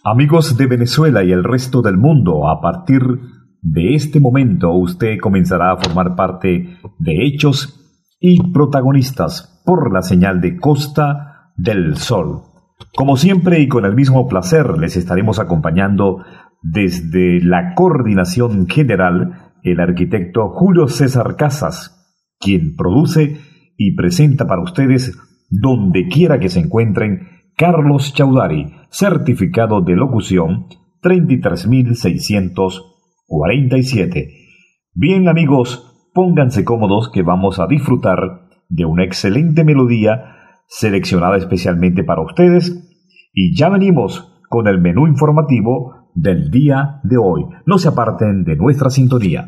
Amigos de Venezuela y el resto del mundo, a partir de este momento usted comenzará a formar parte de hechos y protagonistas por la señal de Costa del Sol. Como siempre y con el mismo placer les estaremos acompañando desde la coordinación general el arquitecto Julio César Casas, quien produce y presenta para ustedes donde quiera que se encuentren Carlos Chaudhary, certificado de locución 33.647. Bien amigos, pónganse cómodos que vamos a disfrutar de una excelente melodía seleccionada especialmente para ustedes y ya venimos con el menú informativo del día de hoy. No se aparten de nuestra sintonía.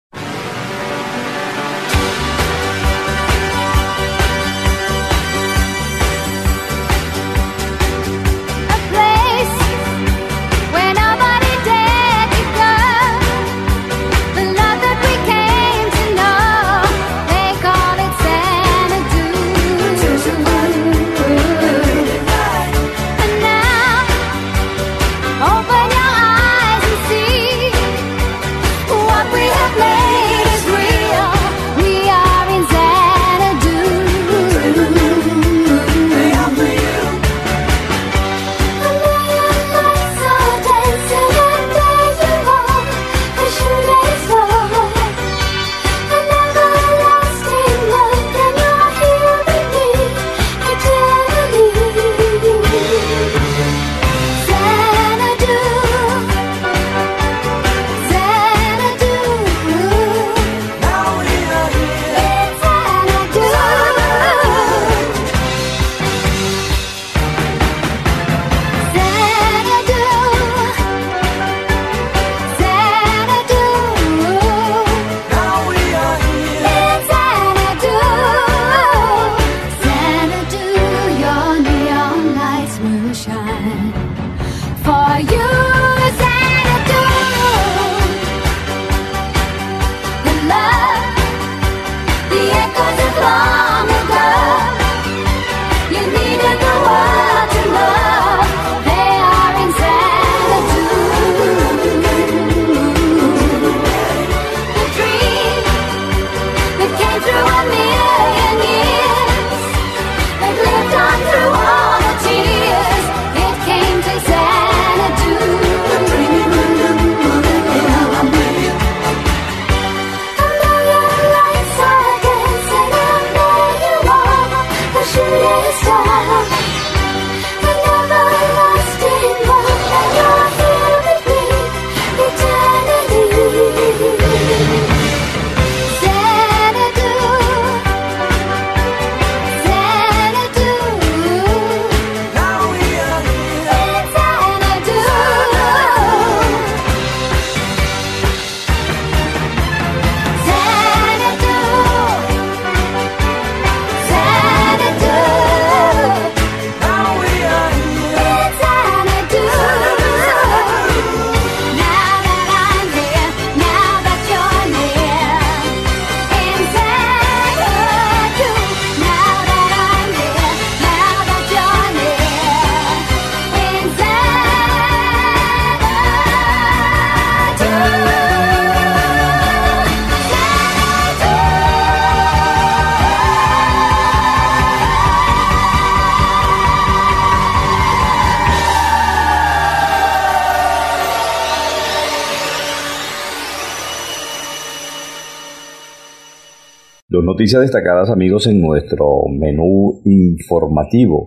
Noticias destacadas, amigos, en nuestro menú informativo.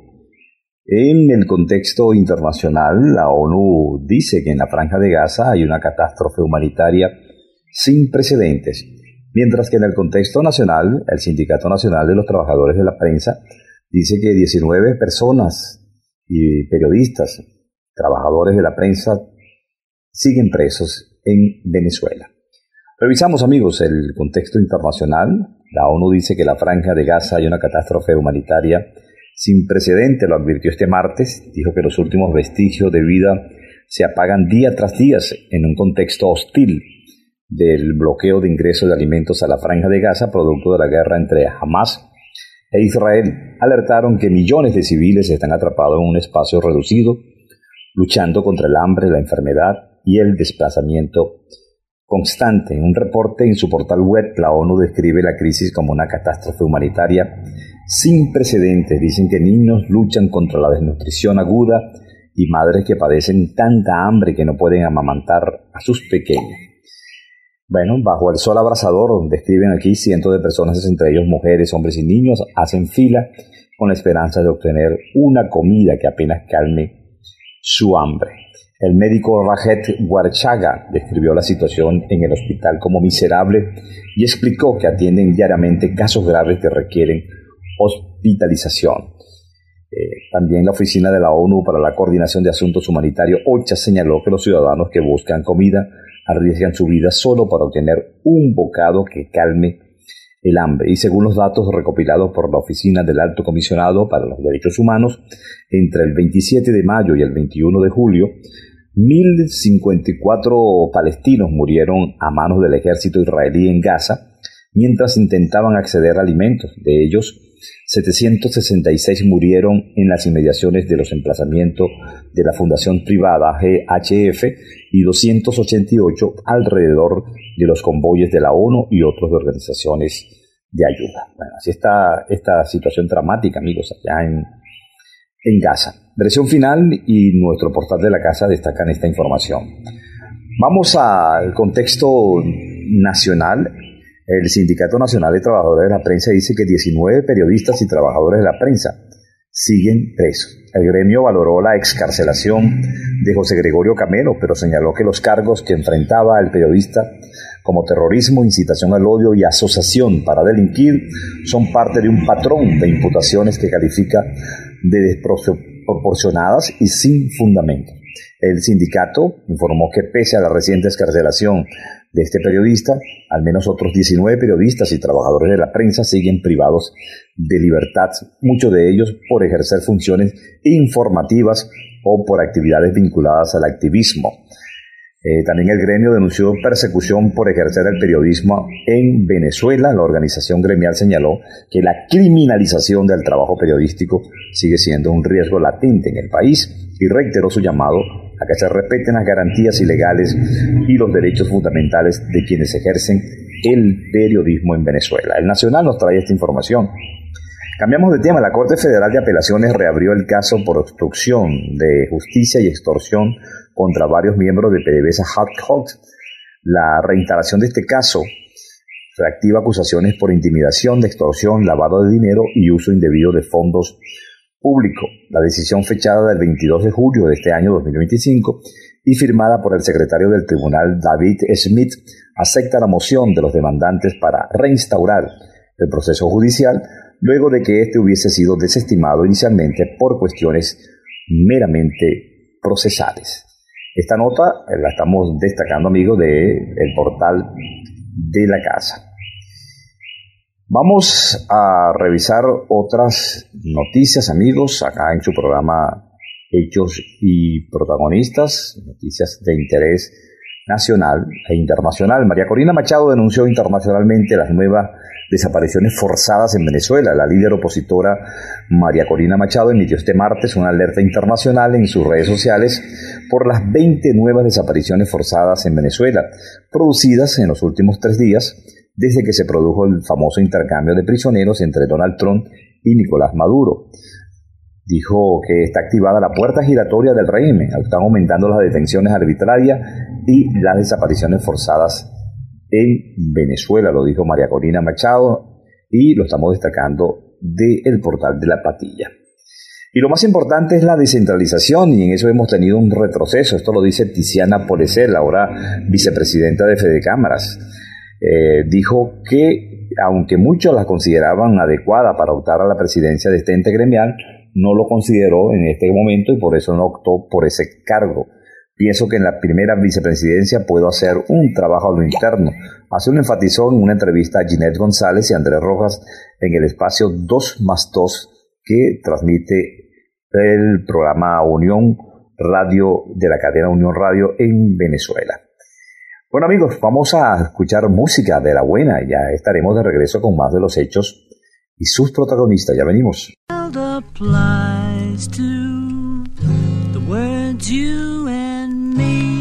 En el contexto internacional, la ONU dice que en la Franja de Gaza hay una catástrofe humanitaria sin precedentes, mientras que en el contexto nacional, el Sindicato Nacional de los Trabajadores de la Prensa dice que 19 personas y periodistas, trabajadores de la prensa, siguen presos en Venezuela. Revisamos, amigos, el contexto internacional. La ONU dice que en la Franja de Gaza hay una catástrofe humanitaria sin precedente, lo advirtió este martes. Dijo que los últimos vestigios de vida se apagan día tras día en un contexto hostil del bloqueo de ingresos de alimentos a la Franja de Gaza, producto de la guerra entre Hamas e Israel. Alertaron que millones de civiles están atrapados en un espacio reducido luchando contra el hambre, la enfermedad y el desplazamiento constante. En un reporte en su portal web, la ONU describe la crisis como una catástrofe humanitaria sin precedentes. Dicen que niños luchan contra la desnutrición aguda y madres que padecen tanta hambre que no pueden amamantar a sus pequeños. Bueno, bajo el sol abrasador, describen aquí cientos de personas, entre ellos mujeres, hombres y niños, hacen fila con la esperanza de obtener una comida que apenas calme su hambre. El médico Rajet Warchaga describió la situación en el hospital como miserable y explicó que atienden diariamente casos graves que requieren hospitalización. También la Oficina de la ONU para la Coordinación de Asuntos Humanitarios, OCHA, señaló que los ciudadanos que buscan comida arriesgan su vida solo para obtener un bocado que calme el hambre. Y según los datos recopilados por la Oficina del Alto Comisionado para los Derechos Humanos, entre el 27 de mayo y el 21 de julio, 1.054 palestinos murieron a manos del ejército israelí en Gaza mientras intentaban acceder a alimentos. De ellos, 766 murieron en las inmediaciones de los emplazamientos de la fundación privada GHF y 288 alrededor de los convoyes de la ONU y otras organizaciones de ayuda. Bueno, así está esta situación dramática, amigos, allá en Gaza. Versión final y nuestro portal de la casa destacan esta información. Vamos al contexto nacional. El Sindicato Nacional de Trabajadores de la Prensa dice que 19 periodistas y trabajadores de la prensa siguen presos. El gremio valoró la excarcelación de José Gregorio Camelo, pero señaló que los cargos que enfrentaba el periodista como terrorismo, incitación al odio y asociación para delinquir son parte de un patrón de imputaciones que califica de desproporcionadas y sin fundamento. El sindicato informó que pese a la reciente excarcelación de este periodista, al menos otros 19 periodistas y trabajadores de la prensa siguen privados de libertad, muchos de ellos por ejercer funciones informativas o por actividades vinculadas al activismo. También el gremio denunció persecución por ejercer el periodismo en Venezuela. La organización gremial señaló que la criminalización del trabajo periodístico sigue siendo un riesgo latente en el país y reiteró su llamado a que se respeten las garantías ilegales y los derechos fundamentales de quienes ejercen el periodismo en Venezuela. El Nacional nos trae esta información. Cambiamos de tema. La Corte Federal de Apelaciones reabrió el caso por obstrucción de justicia y extorsión contra varios miembros de PDVSA Hawks. La reinstalación de este caso reactiva acusaciones por intimidación, de extorsión, lavado de dinero y uso indebido de fondos públicos. La decisión fechada del 22 de julio de este año 2025 y firmada por el secretario del tribunal David Smith acepta la moción de los demandantes para reinstaurar el proceso judicial luego de que este hubiese sido desestimado inicialmente por cuestiones meramente procesales. Esta nota la estamos destacando, amigos, del portal de la casa. Vamos a revisar otras noticias, amigos, acá en su programa Hechos y Protagonistas, noticias de interés nacional e internacional. María Corina Machado denunció internacionalmente las nuevas desapariciones forzadas en Venezuela. La líder opositora María Corina Machado emitió este martes una alerta internacional en sus redes sociales por las 20 nuevas desapariciones forzadas en Venezuela, producidas en los últimos 3 días, desde que se produjo el famoso intercambio de prisioneros entre Donald Trump y Nicolás Maduro. Dijo que está activada la puerta giratoria del régimen, están aumentando las detenciones arbitrarias y las desapariciones forzadas en Venezuela, lo dijo María Corina Machado y lo estamos destacando del portal de La Patilla. Y lo más importante es la descentralización y en eso hemos tenido un retroceso. Esto lo dice Tiziana Polecel, ahora vicepresidenta de Fedecámaras. Dijo que aunque muchos la consideraban adecuada para optar a la presidencia de este ente gremial, no lo consideró en este momento y por eso no optó por ese cargo. Pienso que en la primera vicepresidencia puedo hacer un trabajo a lo interno. Así lo enfatizó en una entrevista a Ginette González y Andrés Rojas en el espacio 2+2 que transmite el programa Unión Radio de la cadena Unión Radio en Venezuela. Bueno, amigos, vamos a escuchar música de la buena. Ya estaremos de regreso con más de los hechos y sus protagonistas. Ya venimos. you and me.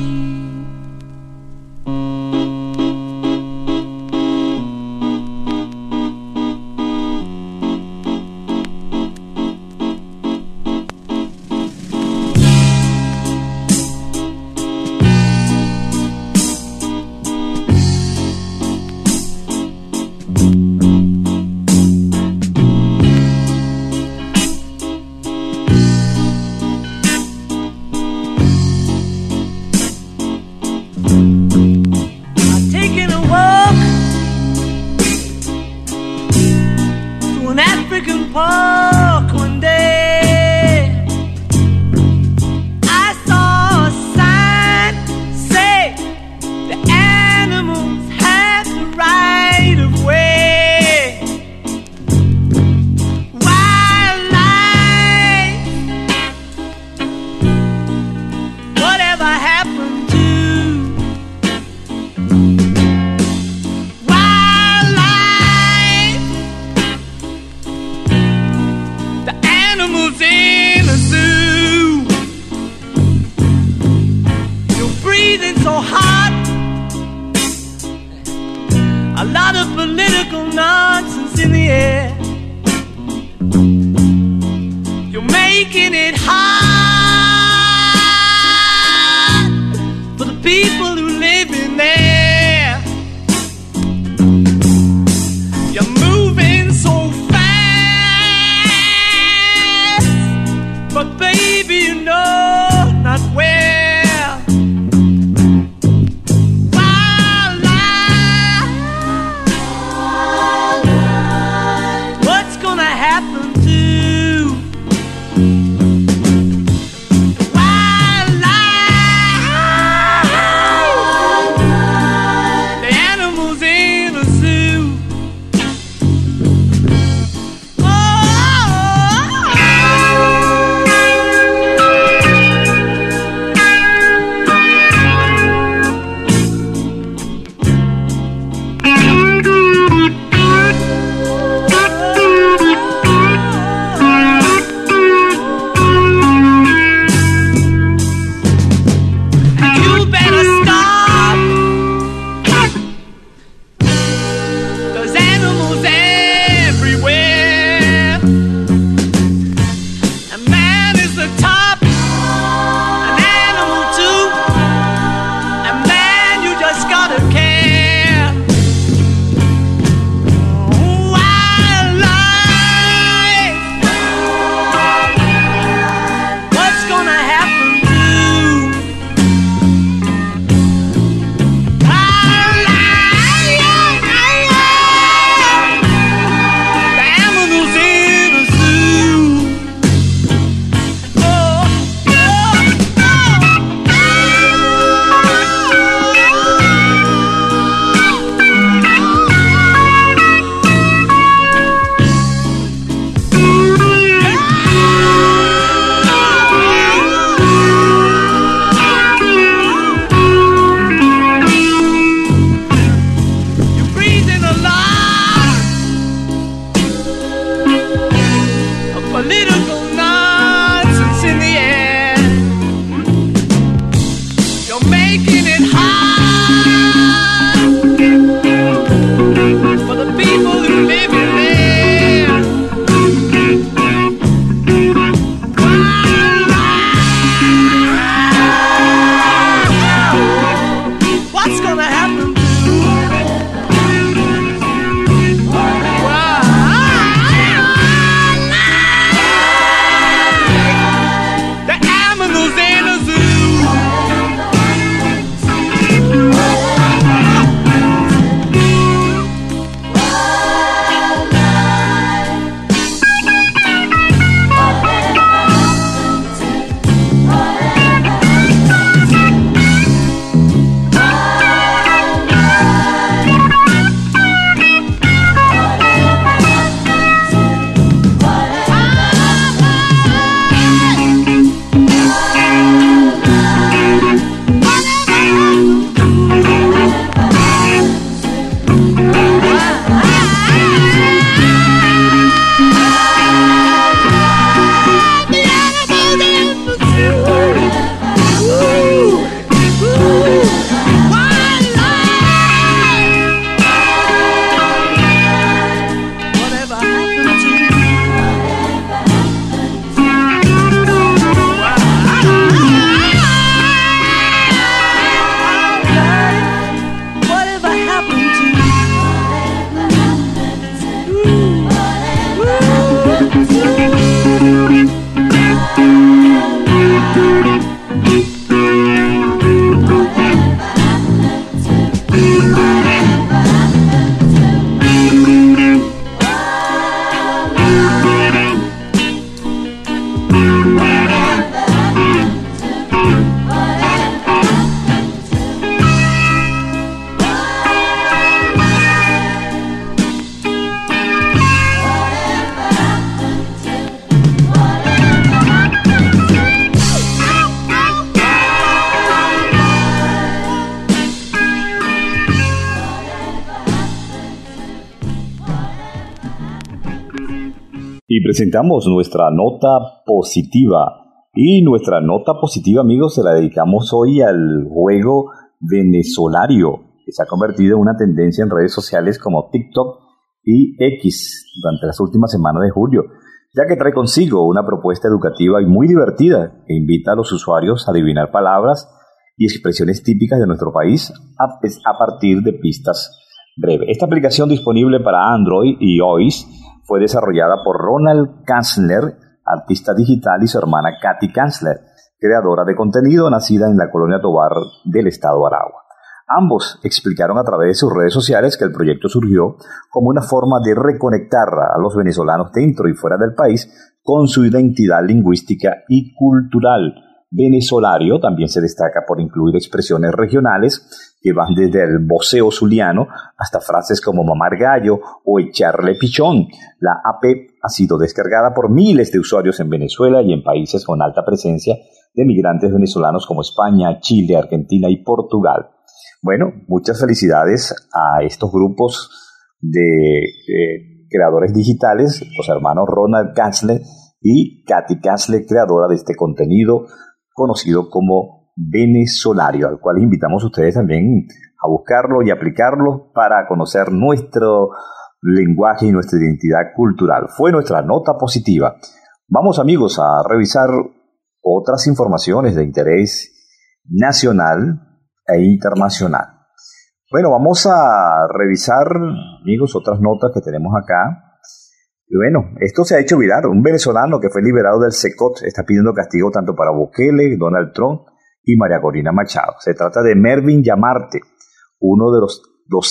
Y presentamos nuestra nota positiva. Y nuestra nota positiva, amigos, se la dedicamos hoy al juego venezolario, que se ha convertido en una tendencia en redes sociales como TikTok y X durante las últimas semanas de julio, ya que trae consigo una propuesta educativa y muy divertida que invita a los usuarios a adivinar palabras y expresiones típicas de nuestro país a partir de pistas breves. Esta aplicación, disponible para Android y iOS, fue desarrollada por Ronald Kanzler, artista digital, y su hermana Katy Kanzler, creadora de contenido nacida en la colonia Tovar del estado Aragua. Ambos explicaron a través de sus redes sociales que el proyecto surgió como una forma de reconectar a los venezolanos dentro y fuera del país con su identidad lingüística y cultural. Venezolario también se destaca por incluir expresiones regionales que van desde el voceo zuliano hasta frases como mamar gallo o echarle pichón. La app ha sido descargada por miles de usuarios en Venezuela y en países con alta presencia de migrantes venezolanos como España, Chile, Argentina y Portugal. Bueno, muchas felicidades a estos grupos de creadores digitales, los hermanos Ronald Kanzler y Katy Kanzler, creadora de este contenido conocido como venezolario, al cual invitamos a ustedes también a buscarlo y aplicarlo para conocer nuestro lenguaje y nuestra identidad cultural. Fue nuestra nota positiva. Vamos, amigos, a revisar otras informaciones de interés nacional e internacional. Bueno, vamos a revisar, amigos, otras notas que tenemos acá. Y bueno, esto se ha hecho viral. Un venezolano que fue liberado del SECOT está pidiendo castigo tanto para Bukele, Donald Trump y María Corina Machado. Se trata de Mervin Yamarte, uno de los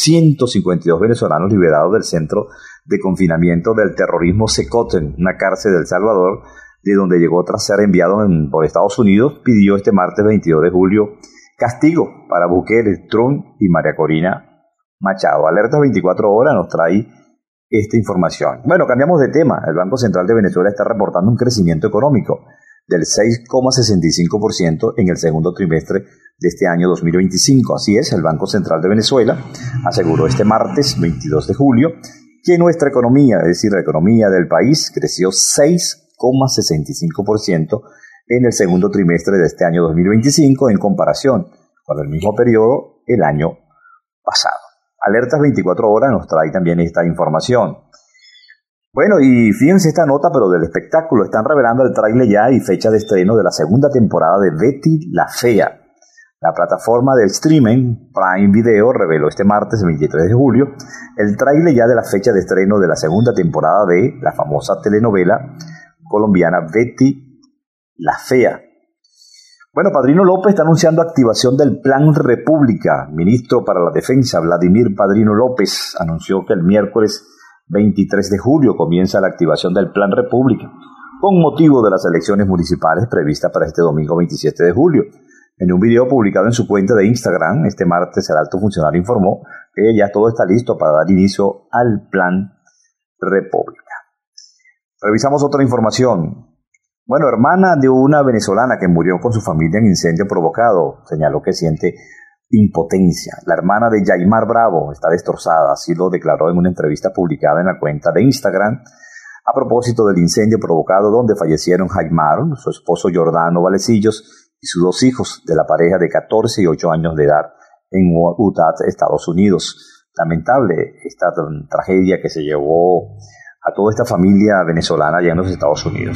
252 venezolanos liberados del centro de confinamiento del terrorismo SECOT, en una cárcel de El Salvador, de donde llegó tras ser enviado por Estados Unidos. Pidió este martes 22 de julio castigo para Bukele, Trump y María Corina Machado. Alertas 24 horas nos trae esta información. Bueno, cambiamos de tema. El Banco Central de Venezuela está reportando un crecimiento económico del 6,65% en el segundo trimestre de este año 2025. Así es, el Banco Central de Venezuela aseguró este martes 22 de julio que nuestra economía, es decir, la economía del país, creció 6,65% en el segundo trimestre de este año 2025 en comparación con el mismo periodo el año pasado. Alertas 24 horas nos trae también esta información. Bueno, y fíjense esta nota, pero del espectáculo. Están revelando el tráiler ya y fecha de estreno de la segunda temporada de Betty la Fea. La plataforma de streaming Prime Video reveló este martes 23 de julio el tráiler ya de la fecha de estreno de la segunda temporada de la famosa telenovela colombiana Betty la Fea. Bueno, Padrino López está anunciando activación del Plan República. Ministro para la Defensa, Vladimir Padrino López, anunció que el miércoles 23 de julio comienza la activación del Plan República, con motivo de las elecciones municipales previstas para este domingo 27 de julio. En un video publicado en su cuenta de Instagram, este martes el alto funcionario informó que ya todo está listo para dar inicio al Plan República. Revisamos otra información. Bueno, hermana de una venezolana que murió con su familia en incendio provocado, señaló que siente impotencia. La hermana de Yaimar Bravo está destrozada, así lo declaró en una entrevista publicada en la cuenta de Instagram a propósito del incendio provocado donde fallecieron Yaimar, su esposo Jordano Valecillos y sus dos hijos de la pareja de 14 y 8 años de edad en Utah, Estados Unidos. Lamentable esta tragedia que se llevó a toda esta familia venezolana allá en los Estados Unidos.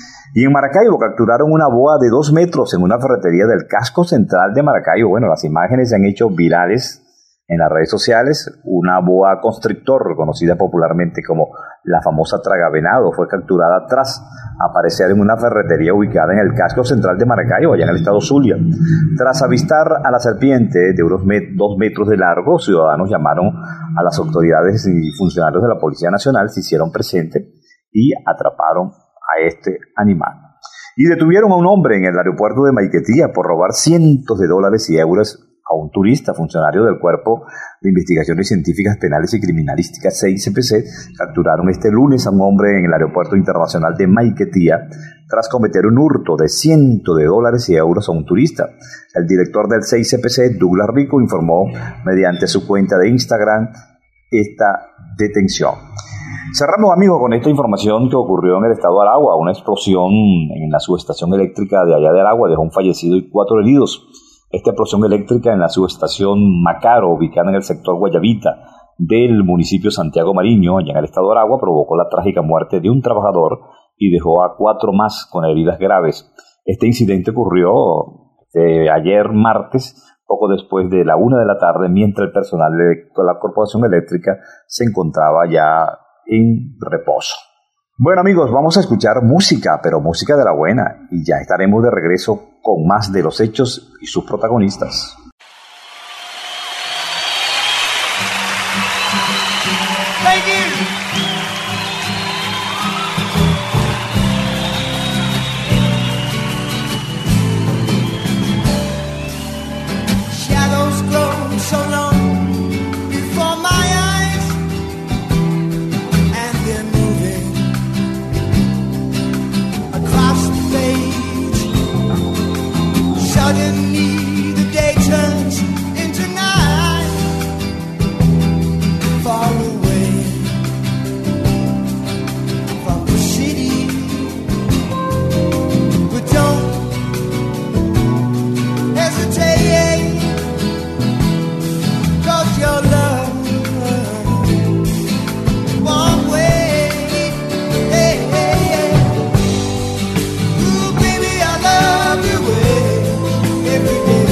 Y en Maracaibo capturaron una boa de 2 metros en una ferretería del casco central de Maracaibo. Bueno, las imágenes se han hecho virales en las redes sociales. Una boa constrictor, conocida popularmente como la famosa tragavenado, fue capturada tras aparecer en una ferretería ubicada en el casco central de Maracaibo, allá en el estado Zulia. Tras avistar a la serpiente de unos 2 metros de largo, ciudadanos llamaron a las autoridades y funcionarios de la Policía Nacional, se hicieron presentes y atraparon a este animal. Y detuvieron a un hombre en el aeropuerto de Maiquetía por robar cientos de dólares y euros a un turista. Funcionario del Cuerpo de Investigaciones Científicas Penales y Criminalísticas 6CPC capturaron este lunes a un hombre en el aeropuerto internacional de Maiquetía tras cometer un hurto de cientos de dólares y euros a un turista. El director del 6CPC, Douglas Rico, informó mediante su cuenta de Instagram esta detención. Cerramos, amigos, con esta información que ocurrió en el estado de Aragua. Una explosión en la subestación eléctrica de allá de Aragua dejó un fallecido y 4 heridos. Esta explosión eléctrica en la subestación Macaro, ubicada en el sector Guayabita del municipio Santiago Mariño, allá en el estado de Aragua, provocó la trágica muerte de un trabajador y dejó a 4 más con heridas graves. Este incidente ocurrió ayer martes, poco después de la 1 de la tarde, mientras el personal de la Corporación Eléctrica se encontraba ya en reposo. Bueno, amigos, vamos a escuchar música, pero música de la buena, y ya estaremos de regreso con más de los hechos y sus protagonistas. Thank you. Shadows grow so long before my eyes, and they're moving across the page. Suddenly the day turns into night, far away from the city. But don't hesitate, 'cause your love won't wait. Hey, hey, hey. Ooh, baby, I love you every day.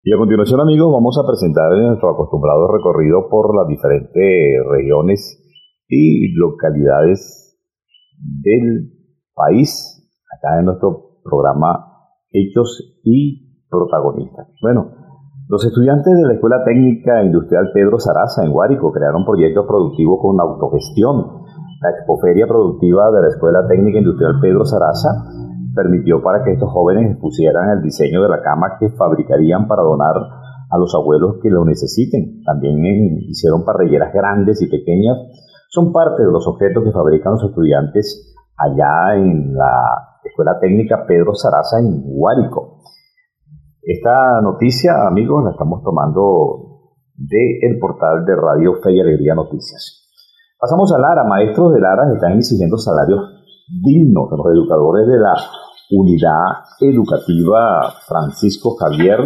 Y a continuación, amigos, vamos a presentar nuestro acostumbrado recorrido por las diferentes regiones y localidades del país, acá en nuestro programa Hechos y Protagonistas. Bueno, los estudiantes de la Escuela Técnica Industrial Pedro Zaraza en Guárico crearon proyectos productivos con autogestión. La expoferia productiva de la Escuela Técnica Industrial Pedro Zaraza permitió para que estos jóvenes expusieran el diseño de la cama que fabricarían para donar a los abuelos que lo necesiten. También hicieron parrilleras grandes y pequeñas. Son parte de los objetos que fabrican los estudiantes allá en la Escuela Técnica Pedro Zaraza en Guárico. Esta noticia, amigos, la estamos tomando del portal de Radio Fe y Alegría Noticias. Pasamos a Lara. Maestros de Lara están exigiendo salarios dignos. Los educadores de la Unidad Educativa Francisco Javier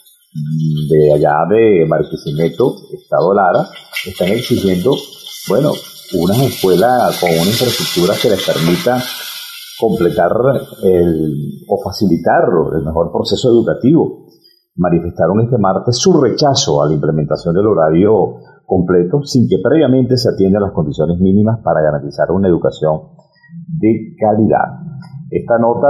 de allá de Barquisimeto, Estado Lara, están exigiendo, una escuela con una infraestructura que les permita completar o facilitar el mejor proceso educativo. Manifestaron este martes su rechazo a la implementación del horario completo sin que previamente se atiendan las condiciones mínimas para garantizar una educación de calidad. Esta nota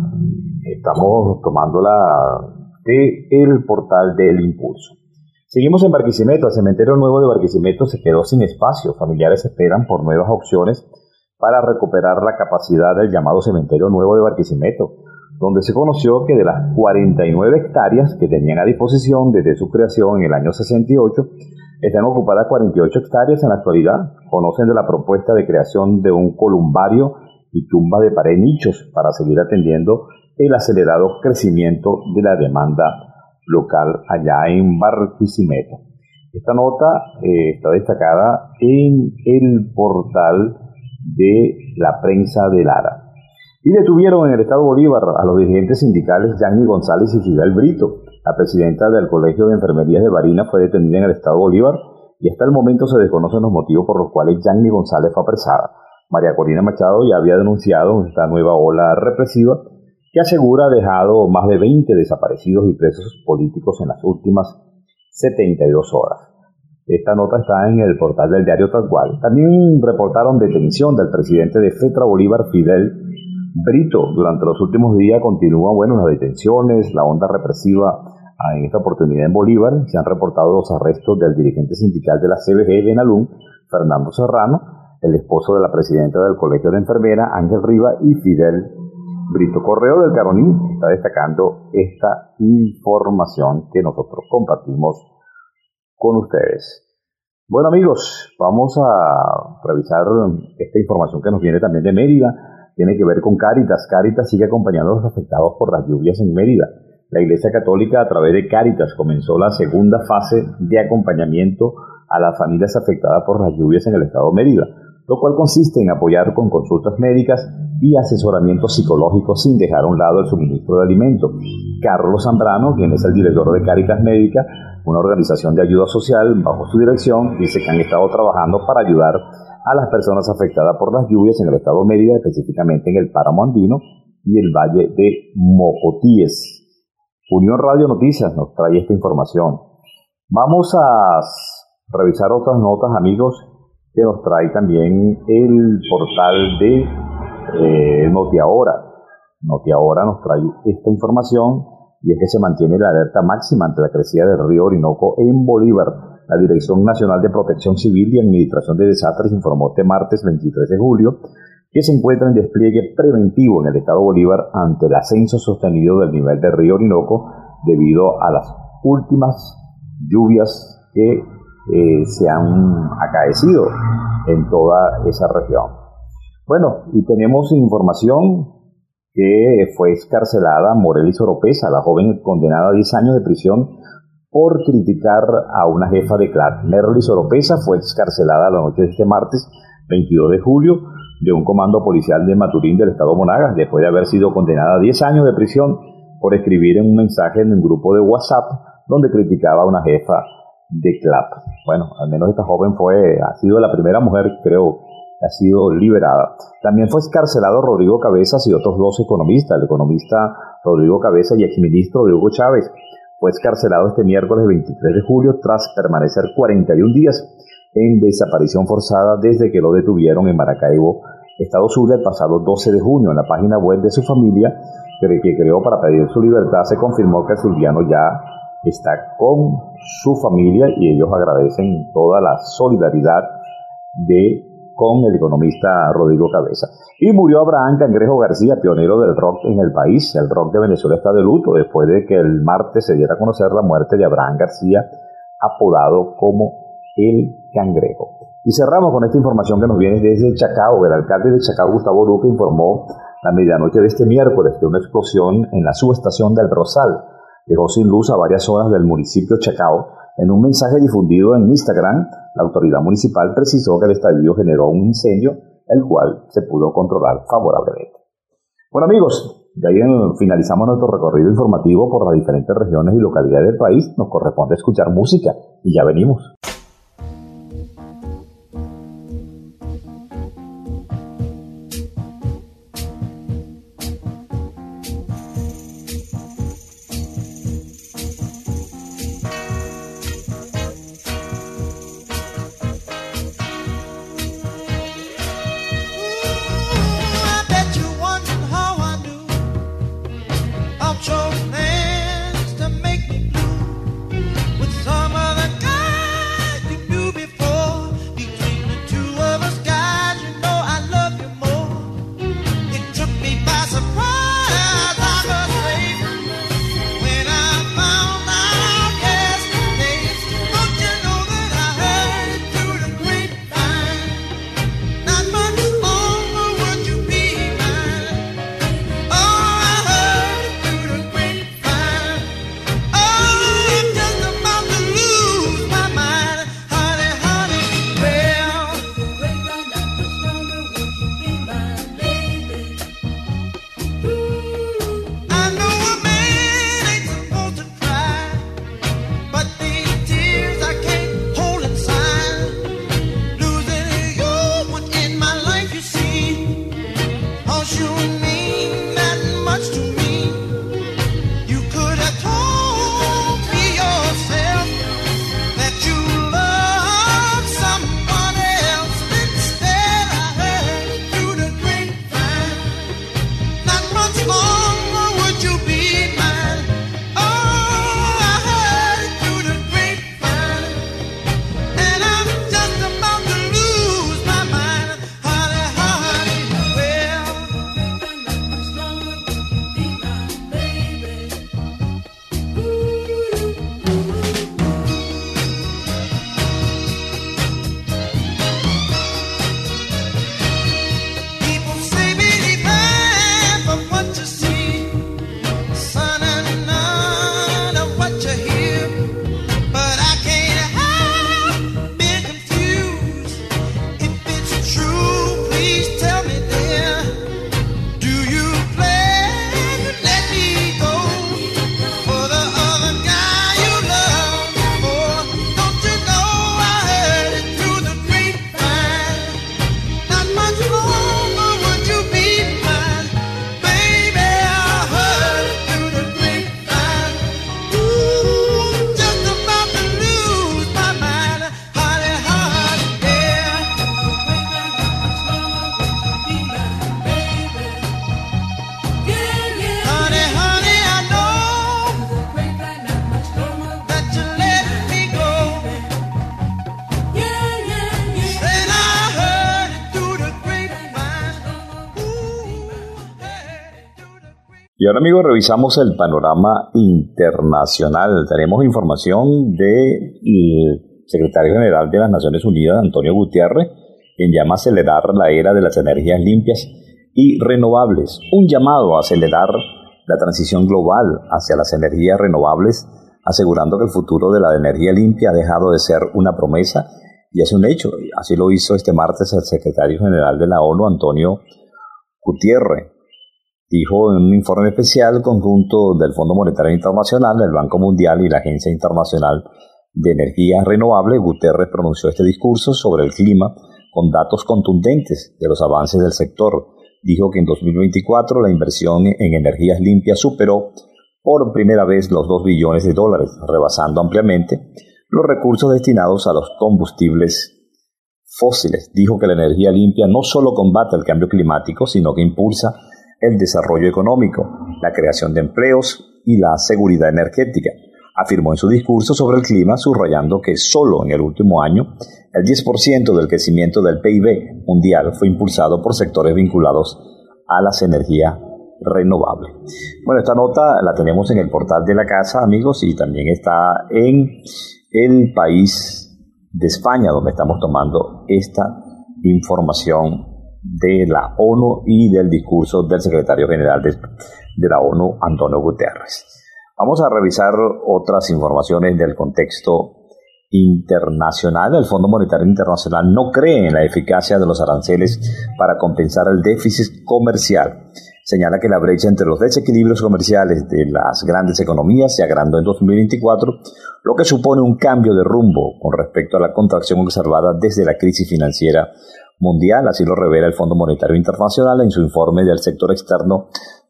estamos tomándola del portal del Impulso. Seguimos en Barquisimeto. El cementerio nuevo de Barquisimeto se quedó sin espacio. Familiares esperan por nuevas opciones para recuperar la capacidad del llamado cementerio nuevo de Barquisimeto, donde se conoció que de las 49 hectáreas que tenían a disposición desde su creación en el año 68, están ocupadas 48 hectáreas en la actualidad. Conocen de la propuesta de creación de un columbario y tumba de pared nichos para seguir atendiendo el acelerado crecimiento de la demanda local allá en Barquisimeto. Esta nota está destacada en el portal de la prensa de Lara. Y detuvieron en el estado Bolívar a los dirigentes sindicales Yanni González y Fidel Brito. La presidenta del Colegio de Enfermerías de Barinas fue detenida en el estado Bolívar y hasta el momento se desconocen los motivos por los cuales Yanni González fue apresada. María Corina Machado ya había denunciado esta nueva ola represiva que asegura ha dejado más de 20 desaparecidos y presos políticos en las últimas 72 horas. Esta nota está en el portal del diario Tal Cual. También reportaron detención del presidente de FETRA Bolívar, Fidel Brito. Durante los últimos días continúan las detenciones, la onda represiva en esta oportunidad en Bolívar. Se han reportado los arrestos del dirigente sindical de la CBG de Nalún, Fernando Serrano, el esposo de la presidenta del Colegio de Enfermeras, Ángel Riva, y Fidel Brito. Correo del Caroní está destacando esta información que nosotros compartimos con ustedes. Bueno, amigos, vamos a revisar esta información que nos viene también de Mérida. Tiene que ver con Cáritas. Cáritas sigue acompañando a los afectados por las lluvias en Mérida. La Iglesia Católica, a través de Cáritas, comenzó la segunda fase de acompañamiento a las familias afectadas por las lluvias en el estado de Mérida, lo cual consiste en apoyar con consultas médicas y asesoramiento psicológico sin dejar a un lado el suministro de alimentos. Carlos Zambrano, quien es el director de Cáritas Médica, una organización de ayuda social bajo su dirección, dice que han estado trabajando para ayudar a las personas afectadas por las lluvias en el estado de Mérida, específicamente en el Páramo Andino y el Valle de Mocotíes. Unión Radio Noticias nos trae esta información. Vamos a revisar otras notas, amigos, que nos trae también el portal de Notiahora. Notiahora nos trae esta información y es que se mantiene la alerta máxima ante la crecida del río Orinoco en Bolívar. La Dirección Nacional de Protección Civil y Administración de Desastres informó este martes 23 de julio que se encuentra en despliegue preventivo en el estado Bolívar ante el ascenso sostenido del nivel del río Orinoco debido a las últimas lluvias que se han acaecido en toda esa región. Bueno, y tenemos información que fue excarcelada Morelis Oropesa, la joven condenada a 10 años de prisión por criticar a una jefa de clan. Morelis Oropesa fue excarcelada la noche de este martes 22 de julio de un comando policial de Maturín del estado Monagas, después de haber sido condenada a 10 años de prisión por escribir en un mensaje en un grupo de WhatsApp donde criticaba a una jefa de CLAP. Bueno, al menos esta joven ha sido la primera mujer, creo, que ha sido liberada. También fue excarcelado Rodrigo Cabezas y otros dos economistas, el economista Rodrigo Cabezas y exministro de Hugo Chávez, fue excarcelado este miércoles 23 de julio tras permanecer 41 días en desaparición forzada desde que lo detuvieron en Maracaibo, Estado Zulia, el pasado 12 de junio. En la página web de su familia, que creó para pedir su libertad, se confirmó que el zuliano ya está con su familia y ellos agradecen toda la solidaridad con el economista Rodrigo Cabeza. Y murió Abraham Cangrejo García, pionero del rock en el país. El rock de Venezuela está de luto después de que el martes se diera a conocer la muerte de Abraham García, apodado como El Cangrejo. Y cerramos con esta información que nos viene desde Chacao. El alcalde de Chacao, Gustavo Duque, informó la medianoche de este miércoles que una explosión en la subestación del Rosal dejó sin luz a varias zonas del municipio Chacao. En un mensaje difundido en Instagram, la autoridad municipal precisó que el estallido generó un incendio, el cual se pudo controlar favorablemente. Bueno, amigos, de ahí finalizamos nuestro recorrido informativo por las diferentes regiones y localidades del país. Nos corresponde escuchar música y ya venimos. Y ahora, amigos, revisamos el panorama internacional. Tenemos información del secretario general de las Naciones Unidas, Antonio Gutiérrez, quien llama a acelerar la era de las energías limpias y renovables. Un llamado a acelerar la transición global hacia las energías renovables, asegurando que el futuro de la energía limpia ha dejado de ser una promesa y es un hecho. Así lo hizo este martes el secretario general de la ONU, Antonio Gutiérrez. Dijo en un informe especial conjunto del Fondo Monetario Internacional, el Banco Mundial y la Agencia Internacional de Energías Renovables, Gutiérrez pronunció este discurso sobre el clima con datos contundentes de los avances del sector. Dijo que en 2024 la inversión en energías limpias superó por primera vez los $2 billones, rebasando ampliamente los recursos destinados a los combustibles fósiles. Dijo que la energía limpia no solo combate el cambio climático, sino que impulsa el desarrollo económico, la creación de empleos y la seguridad energética. Afirmó en su discurso sobre el clima, subrayando que solo en el último año el 10% del crecimiento del PIB mundial fue impulsado por sectores vinculados a las energías renovables. Bueno, esta nota la tenemos en el portal de la casa, amigos, y también está en El País de España, donde estamos tomando esta información de la ONU y del discurso del secretario general de la ONU, Antonio Guterres. Vamos a revisar otras informaciones del contexto internacional. El Fondo Monetario Internacional no cree en la eficacia de los aranceles para compensar el déficit comercial. Señala que la brecha entre los desequilibrios comerciales de las grandes economías se agrandó en 2024, lo que supone un cambio de rumbo con respecto a la contracción observada desde la crisis financiera mundial. Así lo revela el Fondo Monetario Internacional en su informe del sector externo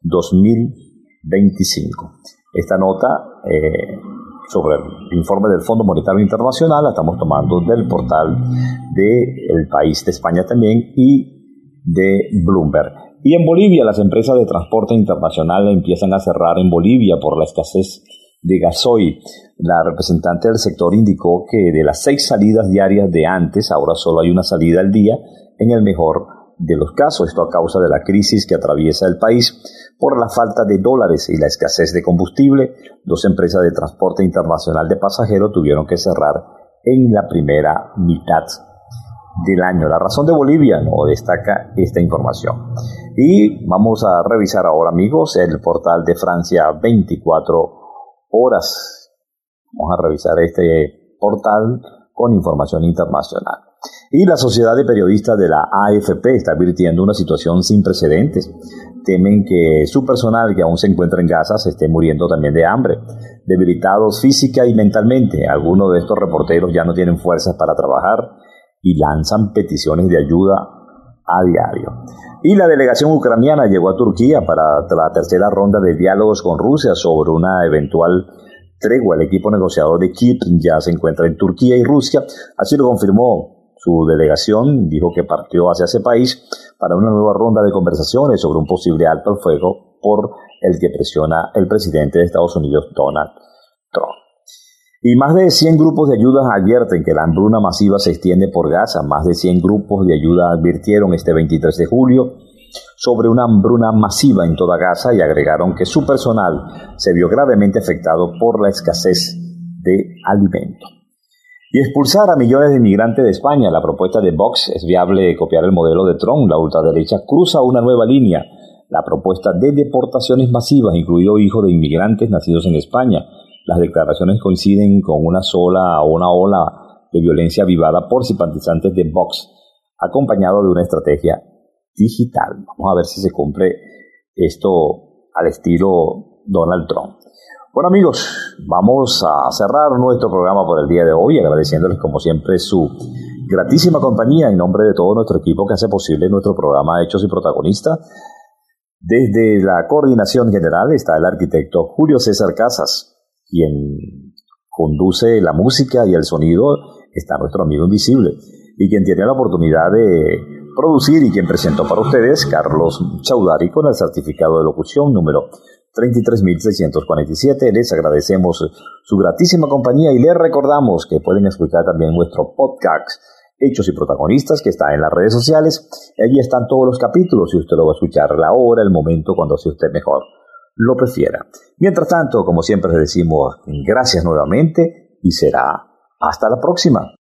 2025. Esta nota sobre el informe del Fondo Monetario Internacional la estamos tomando del portal de El País de España también y de Bloomberg. Y en Bolivia, las empresas de transporte internacional empiezan a cerrar en Bolivia por la escasez de gasoil. La representante del sector indicó que de las 6 salidas diarias de antes, ahora solo hay una salida al día, en el mejor de los casos. Esto a causa de la crisis que atraviesa el país por la falta de dólares y la escasez de combustible. 2 empresas de transporte internacional de pasajeros tuvieron que cerrar en la primera mitad del año. La razón de Bolivia no destaca esta información. Y vamos a revisar ahora, amigos, el portal de Francia 24 horas. Vamos a revisar este portal con información internacional. Y la Sociedad de Periodistas de la AFP está advirtiendo una situación sin precedentes. Temen que su personal, que aún se encuentra en Gaza, se esté muriendo también de hambre, debilitados física y mentalmente. Algunos de estos reporteros ya no tienen fuerzas para trabajar y lanzan peticiones de ayuda a diario. Y la delegación ucraniana llegó a Turquía para la tercera ronda de diálogos con Rusia sobre una eventual tregua. El equipo negociador de Kiev ya se encuentra en Turquía y Rusia, así lo confirmó su delegación. Dijo que partió hacia ese país para una nueva ronda de conversaciones sobre un posible alto al fuego por el que presiona el presidente de Estados Unidos, Donald Trump. Y más de 100 grupos de ayuda advierten que la hambruna masiva se extiende por Gaza. Más de 100 grupos de ayuda advirtieron este 23 de julio sobre una hambruna masiva en toda Gaza y agregaron que su personal se vio gravemente afectado por la escasez de alimento. Y expulsar a millones de inmigrantes de España. La propuesta de Vox es viable copiar el modelo de Trump. La ultraderecha cruza una nueva línea. La propuesta de deportaciones masivas, incluido hijos de inmigrantes nacidos en España. Las declaraciones coinciden con una ola de violencia avivada por simpatizantes de Vox, acompañado de una estrategia digital. Vamos a ver si se cumple esto al estilo Donald Trump. Bueno, amigos, vamos a cerrar nuestro programa por el día de hoy, agradeciéndoles como siempre su gratísima compañía en nombre de todo nuestro equipo que hace posible nuestro programa Hechos y Protagonistas. Desde la coordinación general está el arquitecto Julio César Casas. Quien conduce la música y el sonido está nuestro amigo invisible, y quien tiene la oportunidad de producir y quien presentó para ustedes, Carlos Chaudhary, con el certificado de locución número 33.647. Les agradecemos su gratísima compañía y les recordamos que pueden escuchar también nuestro podcast Hechos y Protagonistas, que está en las redes sociales. Allí están todos los capítulos y usted lo va a escuchar la hora, el momento, cuando sea usted mejor lo prefiera. Mientras tanto, como siempre les decimos, gracias nuevamente y será hasta la próxima.